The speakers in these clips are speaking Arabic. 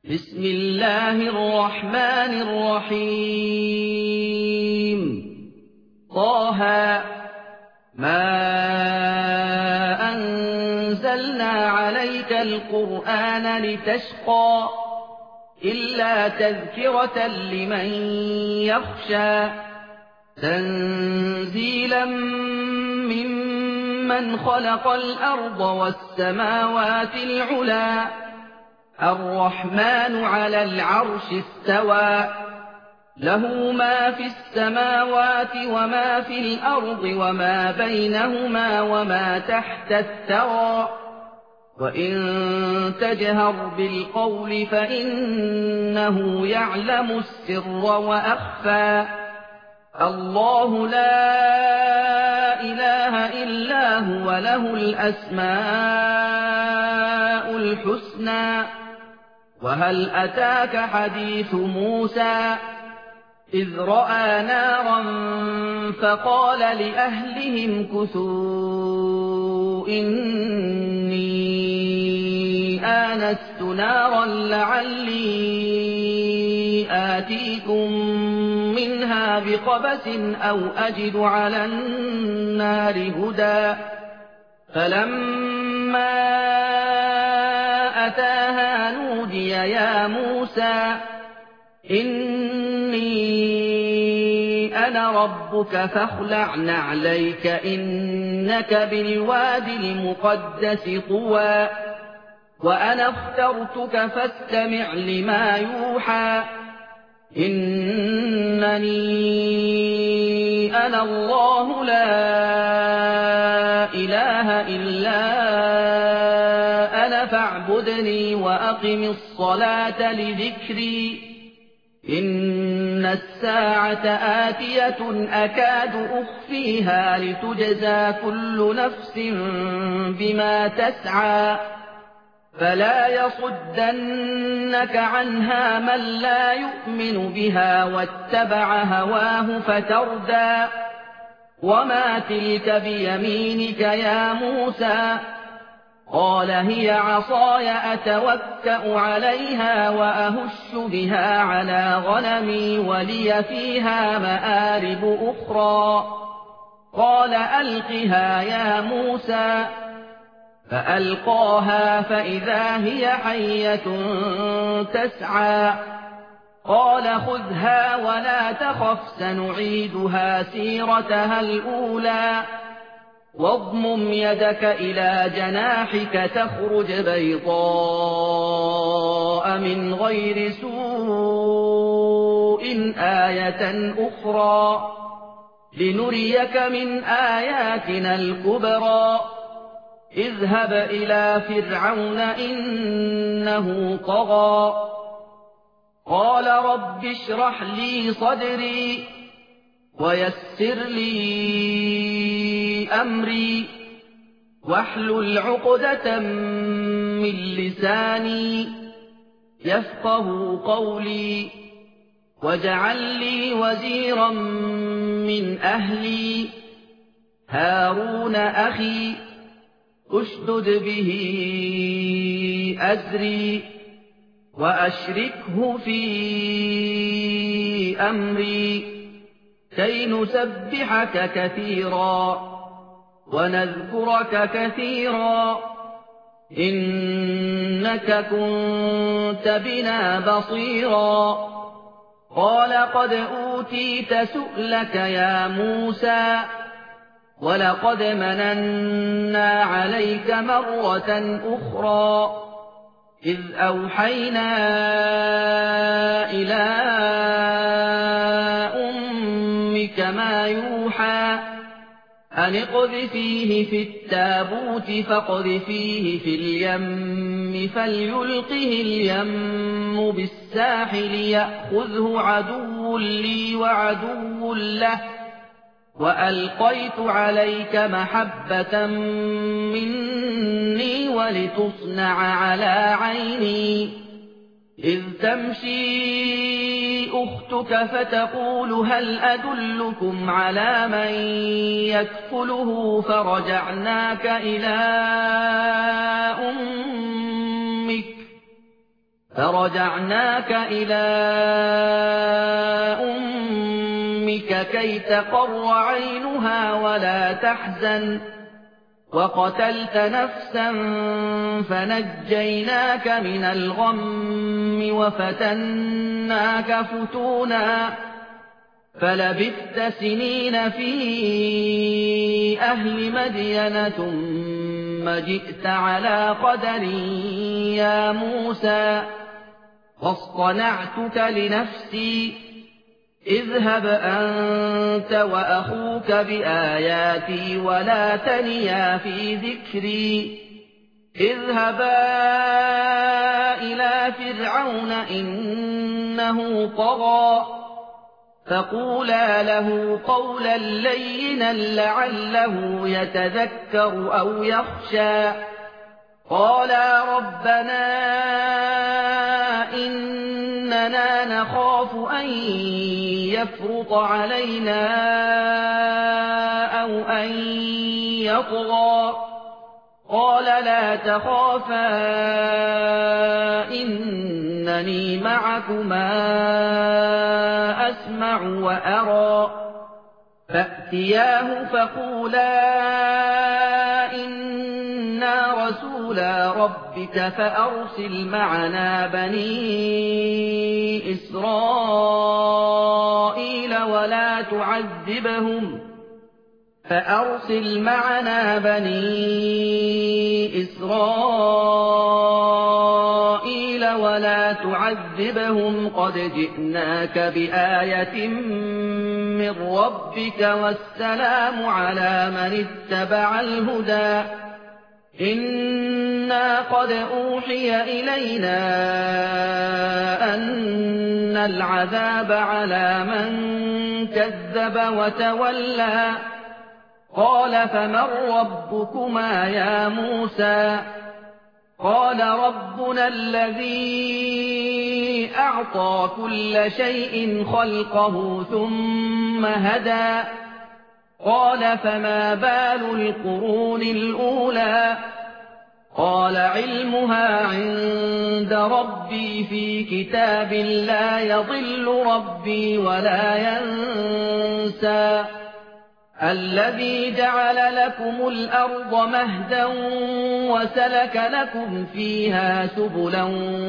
بسم الله الرحمن الرحيم طه ما أنزلنا عليك القرآن لتشقى إلا تذكرة لمن يخشى تنزيلا ممن خلق الأرض والسماوات العلى الرحمن على العرش استوى له ما في السماوات وما في الأرض وما بينهما وما تحت الثرى وإن تجهر بالقول فإنه يعلم السر وأخفى الله لا إله إلا هو له الأسماء الحسنى وهل أتاك حديث موسى إذ رأى نارا فقال لأهلهم كثوا إني آنست نارا لعلي آتيكم منها بقبس أو أجد على النار هدى فلما أتاها نودي يا موسى إني أنا ربك فاخلع نعليك إنك بالواد المقدس طوى وأنا اخترتك فاستمع لما يوحى إنني أنا الله لا إله إلا أنا فاعبدني وأقم الصلاة لذكري إن الساعة آتية أكاد أخفيها لتجزى كل نفس بما تسعى فلا يصدنك عنها من لا يؤمن بها واتبع هواه فتردى وما تلك بيمينك يا موسى قال هي عصاي أتوكأ عليها وأهش بها على غنمي ولي فيها مآرب أخرى قال ألقها يا موسى فألقاها فإذا هي حية تسعى قال خذها ولا تخف سنعيدها سيرتها الأولى واضمم يدك إلى جناحك تخرج بيضاء من غير سوء آية أخرى لنريك من آياتنا الكبرى اذهب إلى فرعون إنه طغى قال رب اشرح لي صدري ويسر لي أمري واحلل عقدة من لساني يفقه قولي واجعل لي وزيرا من أهلي هارون أخي اشدد به أزري وأشركه في أمري كي نسبحك كثيرا ونذكرك كثيرا إنك كنت بنا بصيرا قال قد أوتيت سؤلك يا موسى ولقد مننا عليك مرة أخرى إذ أوحينا إلى أمك ما يوحى أن اقذفيه في التابوت فاقذفيه في اليم فليلقه اليم بالساحل يأخذه عدو لي وعدو له وألقيت عليك محبة مني ولتصنع على عيني إذ تمشي أختك فتقول هل أدلكم على من يكفله فرجعناك إلى أمك فرجعناك إلى أمك كي تقر عينها ولا تحزن وقتلت نفسا فنجيناك من الغم وفتناك فتونا فلبثت سنين في أهل مدين ثم جئت على قدر يا موسى واصطنعتك لنفسي اذهب أنت وأخوك بآياتي ولا تنيا في ذكري اذهبا إلى فرعون إنه طغى فقولا له قولا لينا لعله يتذكر أو يخشى قالا ربنا إننا نخاف أن يفرط علينا أو أن يطغى قال لا تخافا إنني معكما أسمع وأرى فأتياه فقولا إنا رسولا ربك فأرسل معنا بني إسرائيل ولا تعذبهم قد جئناك بآية من ربك والسلام على من اتبع الهدى إنا قد أوحي إلينا أن العذاب على من كذب وتولى قال فمن ربكما يا موسى قال ربنا الذي أعطى كل شيء خلقه ثم هدى قال فما بال القرون الأولى قال علمها عند ربي في كتاب لا يضل ربي ولا ينسى الذي جعل لكم الأرض مهدا وسلك لكم فيها سبلا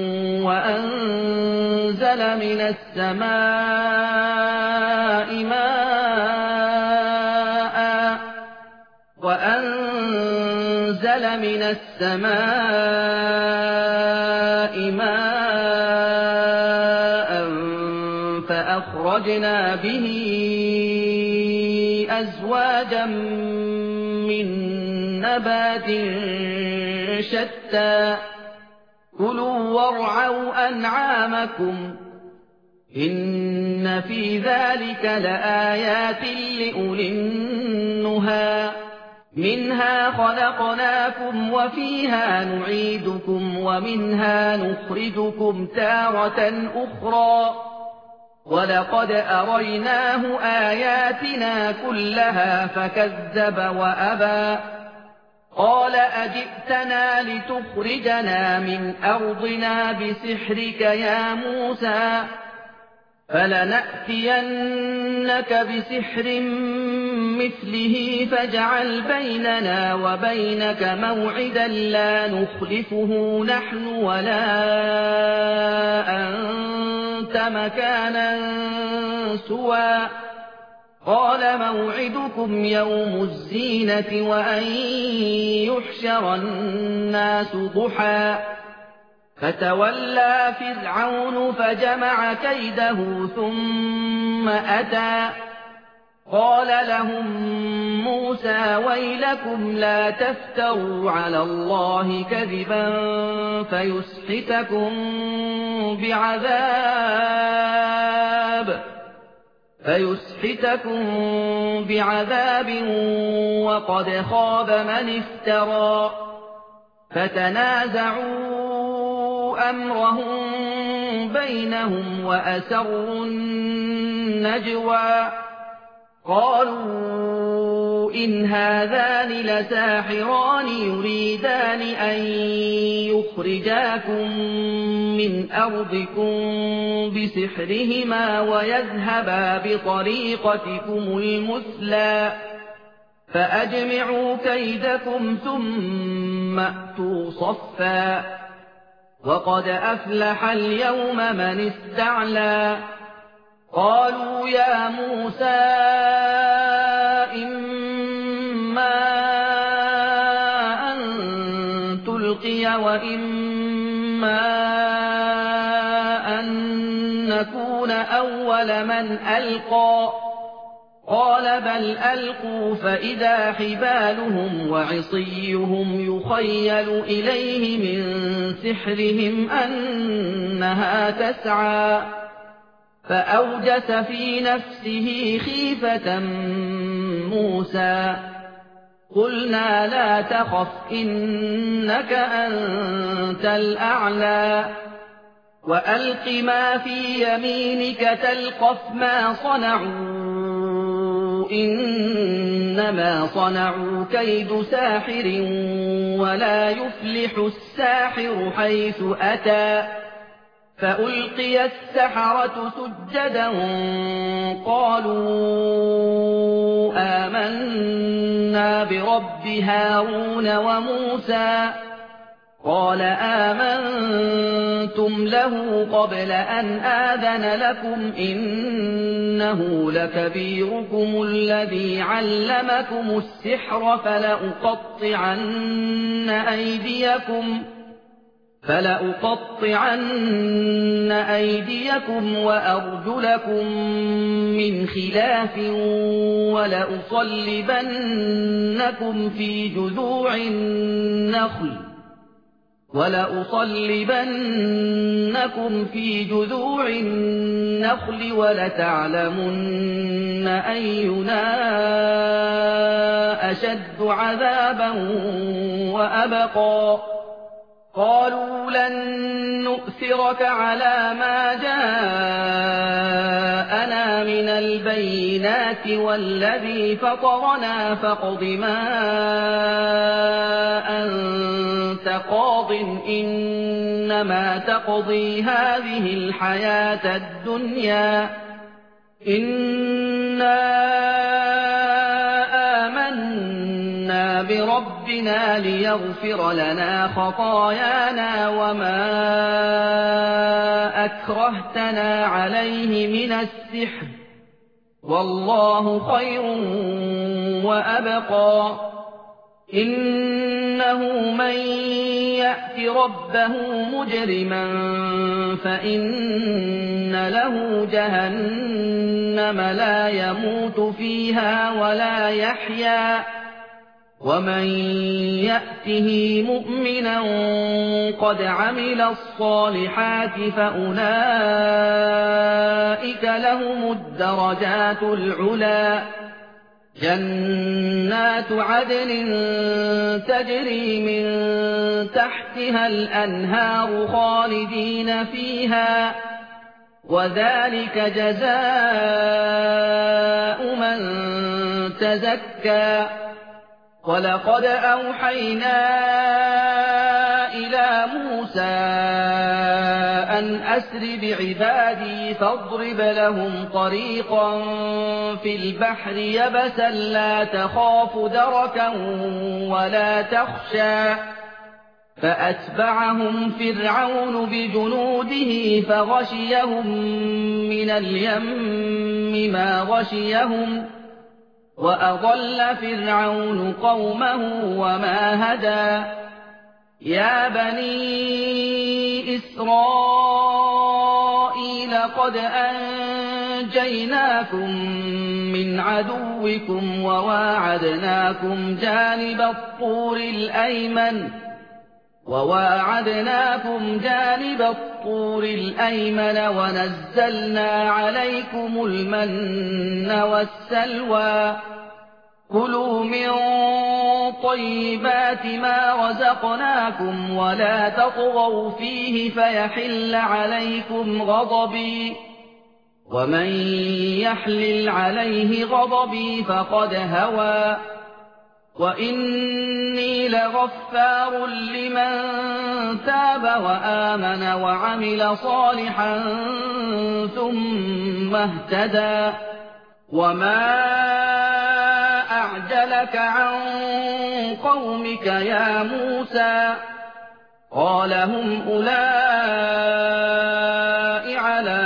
وأنزل من السماء ماء فأخرجنا به أزواجا من نبات شتى كلوا وارعوا أنعامكم إن في ذلك لآيات لأولي النهى منها خلقناكم وفيها نعيدكم ومنها نخرجكم تارة أخرى ولقد أريناه آياتنا كلها فكذب وأبى قال أجئتنا لتخرجنا من أرضنا بسحرك يا موسى فلنأتينك بسحر مثله فاجعل بيننا وبينك موعدا لا نخلفه نحن ولا أنت مكانا سوى قال موعدكم يوم الزينة وأن يحشر الناس ضحى فتولى فرعون فجمع كيده ثم أتى قال لهم موسى ويلكم لا تفتروا على الله كذبا فيسحتكم بعذاب وقد خاب من افترى فتنازعوا أمرهم بينهم وأسروا النجوى قالوا إن هذان لساحران يريدان أن يخرجاكم من أرضكم بسحرهما ويذهبا بطريقتكم المثلى فأجمعوا كيدكم ثم أتوا صفا وقد أفلح اليوم من استعلى قالوا يا موسى إما أن تلقي وإما أن نكون أول من ألقى قال بل ألقوا فإذا حبالهم وعصيهم يخيل إليه من سحرهم أنها تسعى فأوجس في نفسه خيفة موسى قلنا لا تخف إنك أنت الأعلى وألق ما في يمينك تلقف ما صنعوا إنما صنعوا كيد ساحر ولا يفلح الساحر حيث أتى فألقي السحرة سجدا قالوا آمنا برب هارون وموسى قال آمنتم له قبل أن آذن لكم إنه لكبيركم الذي علمكم السحر فلأقطعن أيديكم وأرجلكم من خلاف ولأصلبنكم في جذوع النخل ولتعلمن أينا أشد عذابا وأبقى قالوا لن نؤثرك على ما جاءنا من البينات والذي فطرنا فاقض ما أنت قاض إنما تقضي هذه الحياة الدنيا إنا آمنا بربنا ليغفر لنا خطايانا وما أكرهتنا عليه من السحر والله خير وأبقى إنه من يأت ربه مجرما فإن له جهنم لا يموت فيها ولا يحيا ومن يأته مؤمنا قد عمل الصالحات فأولئك لهم الدرجات العلى جنات عدن تجري من تحتها الأنهار خالدين فيها وذلك جزاء من تزكى ولقد أوحينا إلى موسى أن أسر بعبادي فاضرب لهم طريقا في البحر يبسا لا تخاف دركا ولا تخشى فأتبعهم فرعون بجنوده فغشيهم من اليم ما غشيهم وأضل فرعون قومه وما هدى يا بني إسرائيل قد أنجيناكم من عدوكم وواعدناكم جانب الطور الأيمن ونزلنا عليكم المن والسلوى كلوا من طيبات ما رزقناكم ولا تطغوا فيه فيحل عليكم غضبي ومن يحلل عليه غضبي فقد هوى وإني لغفار لمن تاب وآمن وعمل صالحا ثم اهتدى وما أعجلك عن قومك يا موسى قال هم أولئك على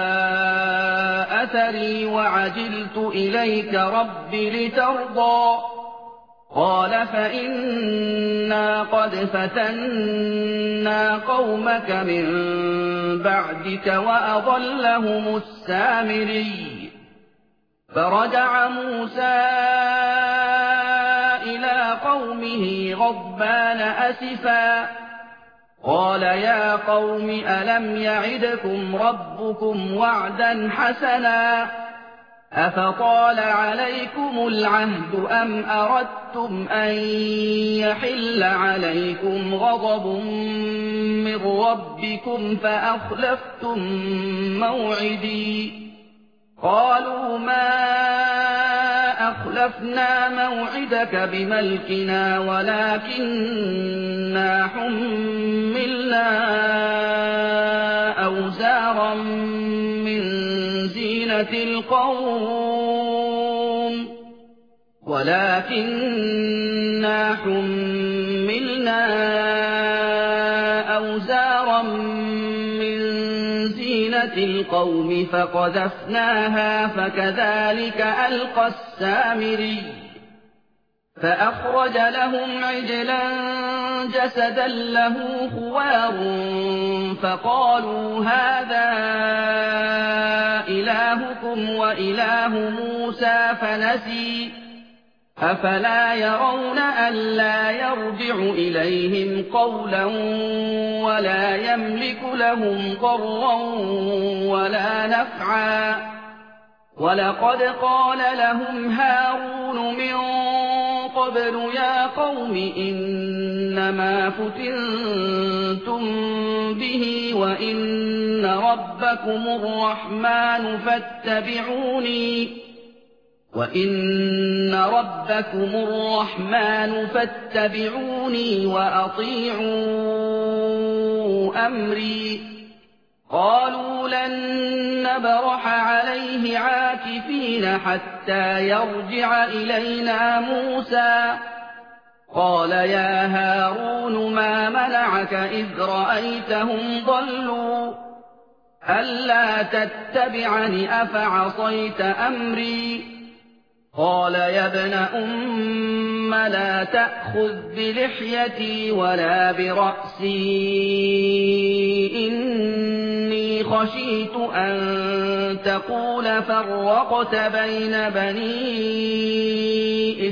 أثري وعجلت إليك رب لترضى قال فإنا قد فتنا قومك من بعدك وأضلهم السامري فرجع موسى إلى قومه غضبان أسفا قال يا قوم ألم يعدكم ربكم وعدا حسنا أفطال عليكم العهد أم أردتم أن يحل عليكم غضب من ربكم فأخلفتم موعدي قالوا ما أخلفنا موعدك بملكنا ولكننا حملنا أوزارا من زينة القوم فقذفناها فكذلك ألقى السامري فأخرج لهم عجلا جسدا له خوار فقالوا هذا إلهكم وإله موسى فنسي أفلا يرون ألا يرجع إليهم قولا ولا يملك لهم ضرا ولا نفعا ولقد قال لهم هارون من قبل يا قوم إنما فتنتم به وإن ربكم الرحمن فاتبعوني وأطيعوا أمري قالوا لن نبرح عليه عاكفين حتى يرجع إلينا موسى قال يا هارون ما منعك إذ رأيتهم ضلوا ألا تتبعني أفعصيت أمري قال يا ابن أم لا تأخذ بلحيتي ولا برأسي إني خشيت أن تقول فرقت بين بني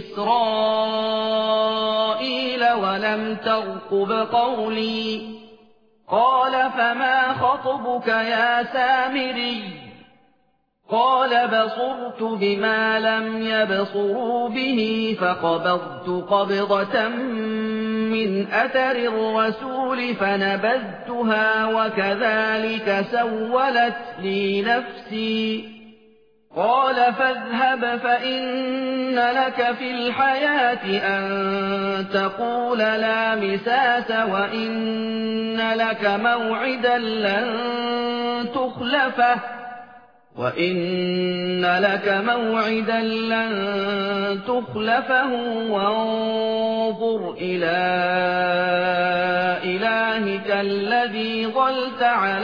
إسرائيل ولم ترقب قولي قال فما خطبك يا سامري قال بصرت بما لم يبصروا به فقبضت قبضة من أثر الرسول فنبذتها وكذلك سولت لي نفسي قال فاذهب فإن لك في الحياة أن تقول لا مساس وإن لك موعدا لن تخلفه وانظر إلى إلهك الذي ظلت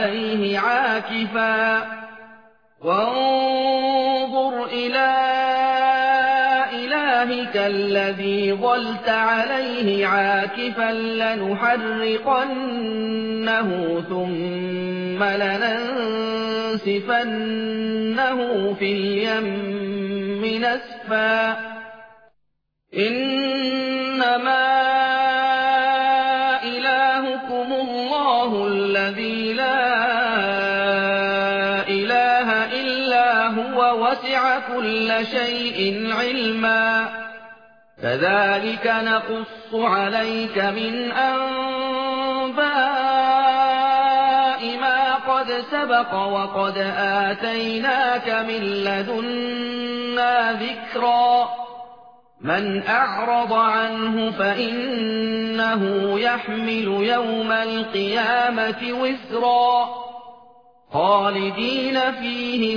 عليه عاكفا لنحرقنه ثم لننسفنه في اليم نسفا إنما إلهكم الله الذي لا إله إلا هو وسع كل شيء علما كذلك نقص عليك من أنباء ما قد سبق وقد آتيناك من لدنا ذكرا مَنْ أَعْرَضَ عَنْهُ فَإِنَّهُ يَحْمِلُ يَوْمَ الْقِيَامَةِ وِزْرًا خَالِدِينَ فِيهِ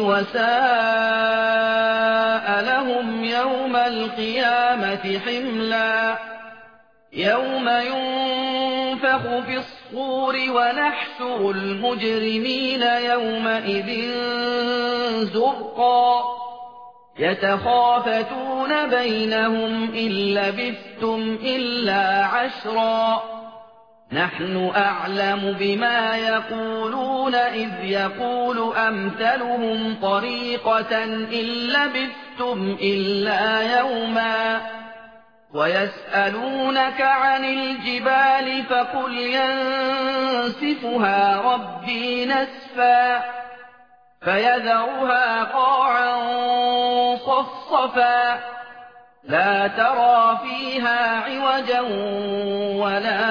وَسَاءَ لَهُمْ يَوْمَ الْقِيَامَةِ حِمْلًا يَوْمَ يُنفَخُ فِي الصُّورِ وَنَحْشُرُ الْمُجْرِمِينَ يَوْمَئِذٍ زُرْقًا يَتَخَافَتُونَ بَيْنَهُمْ إِن لَّبِثْتُمْ إِلَّا عَشْرًا نَّحْنُ أَعْلَمُ بِمَا يَقُولُونَ إِذْ يَقُولُ أَمْثَلُهُمْ طَرِيقَةً إِن لَّبِثْتُمْ إِلَّا يَوْمًا وَيَسْأَلُونَكَ عَنِ الْجِبَالِ فَقُلْ يَنسِفُهَا رَبِّي نَسْفًا فَيَذَرُهَا قَاعًا صَفْصَفًا لَّا تَرَىٰ فِيهَا عِوَجًا وَلَا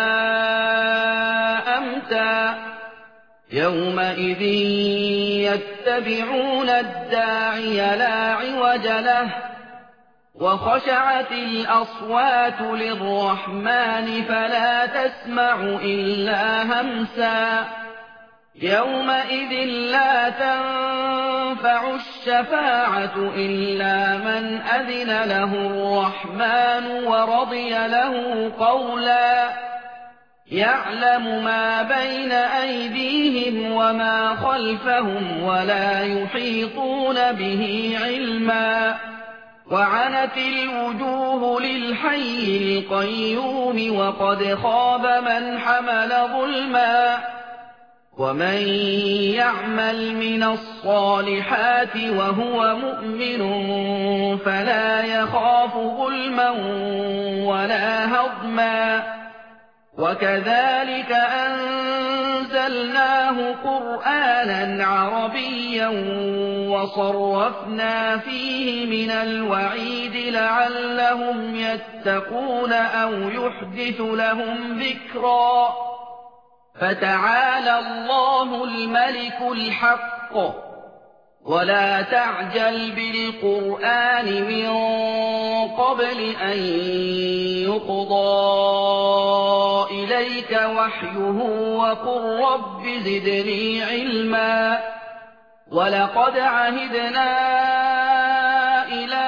أَمْتًا يَوْمَئِذٍ يَتَّبِعُونَ الدَّاعِيَ لَا عِوَجَ لَهُ وَخَشَعَتِ الْأَصْوَاتُ لِلرَّحْمَٰنِ فَلَا تَسْمَعُ إِلَّا هَمْسًا يَوْمَئِذٍ لَّا تَنفَعُ الشَّفَاعَةُ إِلَّا مَنْ أَذِنَ لَهُ الرَّحْمَٰنُ وَرَضِيَ لَهُ قَوْلًا يَعْلَمُ مَا بَيْنَ أَيْدِيهِمْ وَمَا خَلْفَهُمْ وَلَا يُحِيطُونَ بِهِ عِلْمًا وَعَنَتِ الْوُجُوهُ لِلْحَيِّ الْقَيُّومِ وَقَدْ خَابَ مَنْ حَمَلَ ظُلْمًا وَمَن يَعْمَلْ مِنَ الصَّالِحَاتِ وَهُوَ مُؤْمِنٌ فَلَا يَخَافُ ظُلْمًا وَلَا هَضْمًا وَكَذَٰلِكَ أَنزَلْنَاهُ قُرْآنًا عَرَبِيًّا وَصَرَّفْنَا فِيهِ مِنَ الْوَعِيدِ لَعَلَّهُمْ يَتَّقُونَ أَوْ يُحْدِثُ لَهُمْ ذِكْرًا فَتَعَالَى اللَّهُ الْمَلِكُ الْحَقُّ وَلَا تَعْجَلْ بِالْقُرْآنِ مِن قَبْلِ أَن يُقْضَىٰ إِلَيْكَ وَحْيُهُ وَقُل رَّبِّ زِدْنِي عِلْمًا وَلَقَدْ عَهِدْنَا إِلَىٰ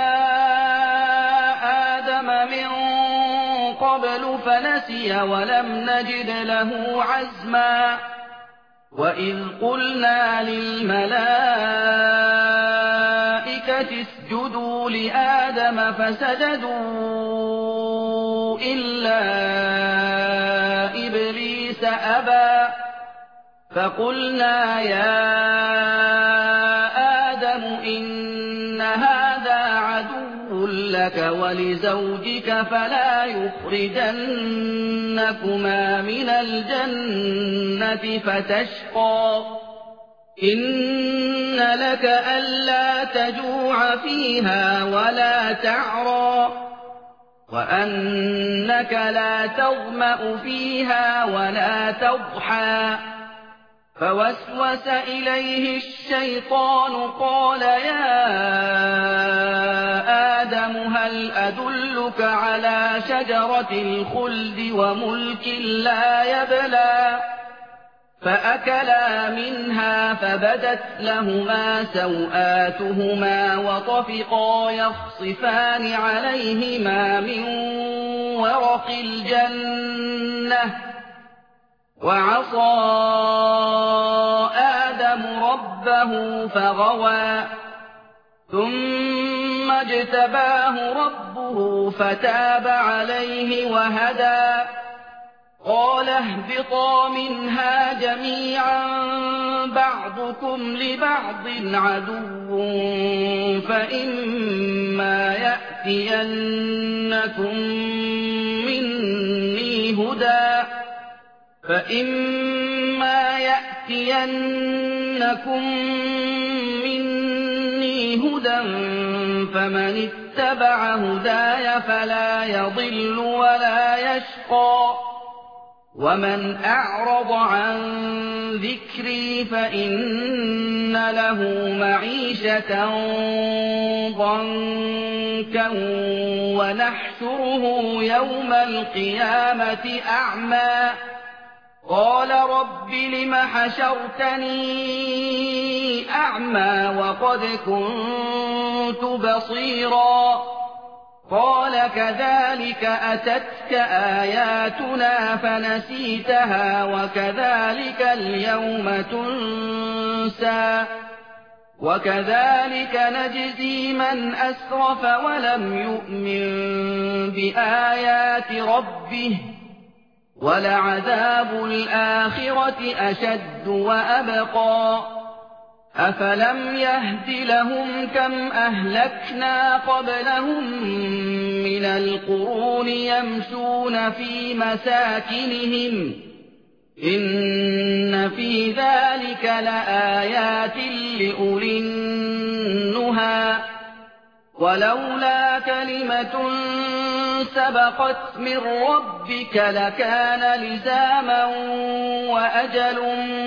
آدَمَ مِن قَبْلُ فَنَسِيَ وَلَمْ نَجِدْ لَهُ عَزْمًا وَإِذْ قُلْنَا لِلْمَلَائِكَةِ اسْجُدُوا لِآدَمَ فَسَجَدُوا إِلَّا إِبْلِيسَ أَبَىٰ فَقُلْنَا يَا آدَمُ إِنَّ هَٰذَا عَدُوٌّ لَّكَ وَلِزَوْجِكَ فَلَا يُخْرِجَنَّكُمَا مِنَ الْجَنَّةِ فَتَشْقَىٰ إِنَّ لَكَ أَلَّا تَجُوعَ فِيهَا وَلَا تَعْرَىٰ وَأَنَّكَ لَا تَظْمَأُ فِيهَا وَلَا تَضْحَىٰ فَوَسْوَسَ إِلَيْهِ الشَّيْطَانُ قَالَ يَا آدَمُ هَلْ أَدُلُّكَ عَلَىٰ شَجَرَةِ الْخُلْدِ وَمُلْكٍ لَّا يَبْلَىٰ فَأَكَلَا مِنْهَا فَبَدَتْ لَهُمَا سَوْآتُهُمَا وَطَفِقَا يَخْصِفَانِ عَلَيْهِمَا مِن وَرَقِ الْجَنَّةِ وَعَصَىٰ آدَمُ رَبَّهُ فَغَوَىٰ ثُمَّ اجْتَبَاهُ رَبُّهُ فَتَابَ عَلَيْهِ وَهَدَىٰ قَالَ اهْبِطَا مِنْهَا جَمِيعًا بَعْضُكُمْ لِبَعْضٍ عَدُوٌّ فَإِمَّا يَأْتِيَنَّكُم مِّنِّي هُدًى فَمَنِ اتَّبَعَ هُدَايَ فَلَا يَضِلُّ وَلَا يَشْقَىٰ ومن أعرض عن ذكري فإن له معيشة ضنكا ونحشره يوم القيامة أعمى قال رب لم حشرتني أعمى وقد كنت بصيرا قال كذلك أتتك آياتنا فنسيتها وكذلك اليوم تنسى وكذلك نجزي من أسرف ولم يؤمن بآيات ربه ولعذاب الآخرة أشد وأبقى أفلم يهد لهم كم أهلكنا قبلهم من القرون يمشون في مساكنهم إن في ذلك لآيات لأولي النهى ولولا كلمة سبقت من ربك لكان لزاما وأجل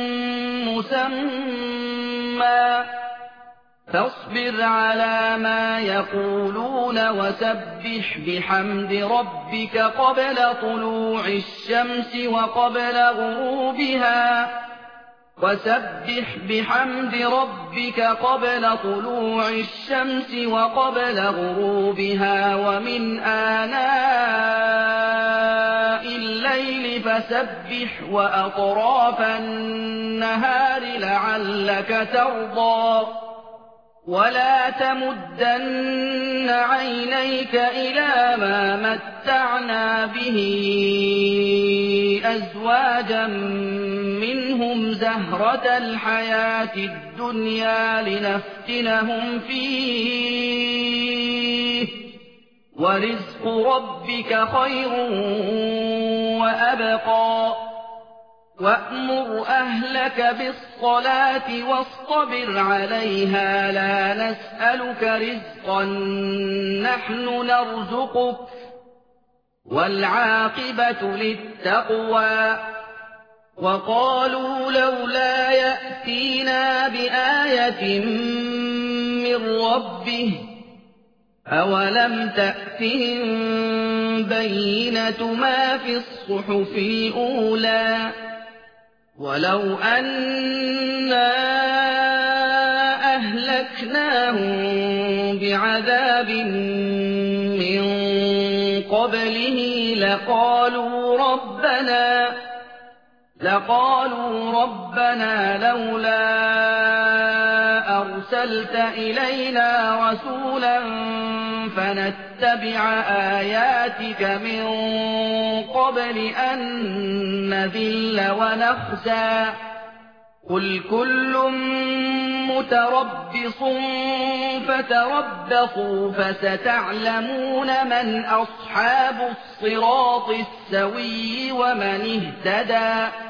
مسمى فاصبر على ما يقولون وسبح بحمد ربك قبل طلوع الشمس وقبل غروبها وسبح بحمد ربك قبل طلوع الشمس وقبل غروبها ومن آناء الليل فسبح وأطراف النهار لعلك ترضى ولا تمدن عينيك إلى ما متعنا به أزواجا منهم زهرة الحياة الدنيا لنفتنهم فيه ورزق ربك خير وأبقى وأمر أهلك بالصلاة واصطبر عليها لا نسألك رزقا نحن نرزقك والعاقبة للتقوى وقالوا لولا يأتينا بآية من ربه أولم تأتهم بينة ما في الصحف الأولى ولو أنا أهلكناهم بعذاب من قبله لقالوا ربنا لولا أرسلت إلينا رسولا فنتبع آياتك من قبل أن نذل ونخزى قل كل متربص فتربصوا فستعلمون من أصحاب الصراط السوي ومن اهتدى